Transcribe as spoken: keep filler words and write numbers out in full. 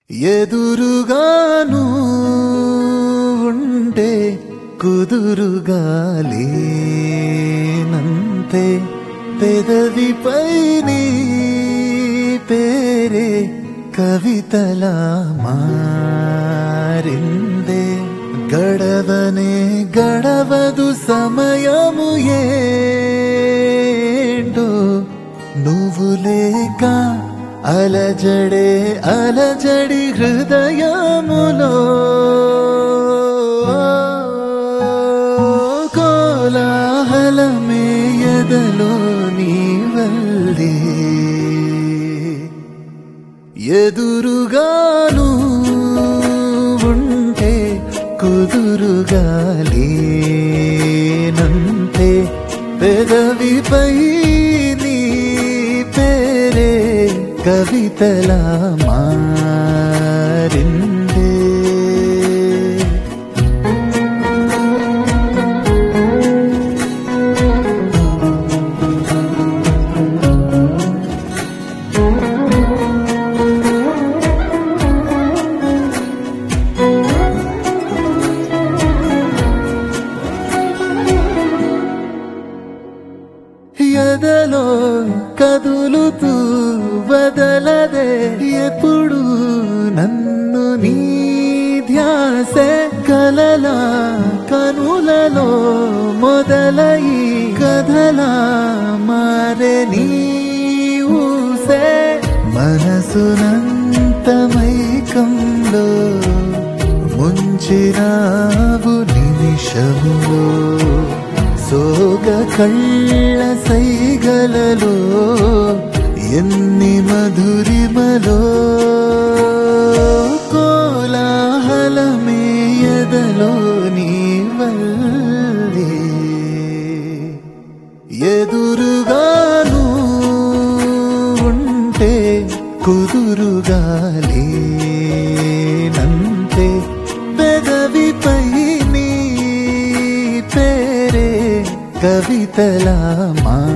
ఎదురుగాను ఉంటే కుదురుగా లేనంతే పెదవిపై నీ పేరే కవితలా మారిందే గడవనే గడవదు సమయము ఏంటో నువ్వు లేక అలజడే అలజడి హృదయములో కోలాహలమే ఎదలో నీ వల్లే ఎదురుగాను ఉంటే కుదురుగా లేనంతే పెదవిపై నీ పేరే కవితలా మారిందే ఎదలో కదులుతూ వదలదే ఎప్పుడు నన్ను నీ ధ్యాసే కలలా కనులలో మొదలై కథలా మారే నీ ఊసే మనసునంతమైకంలో ముంచినావు నిమిషములో సోగ కళ్ళ సైగలలో ఎన్ని మధురిమలో కోలాహలమే ఎదలో నీ వల్లే ఎదురుగాను ఉంటే కుదురుగా లేనంతే పెదవిపై నీ పేరే కవితలా మా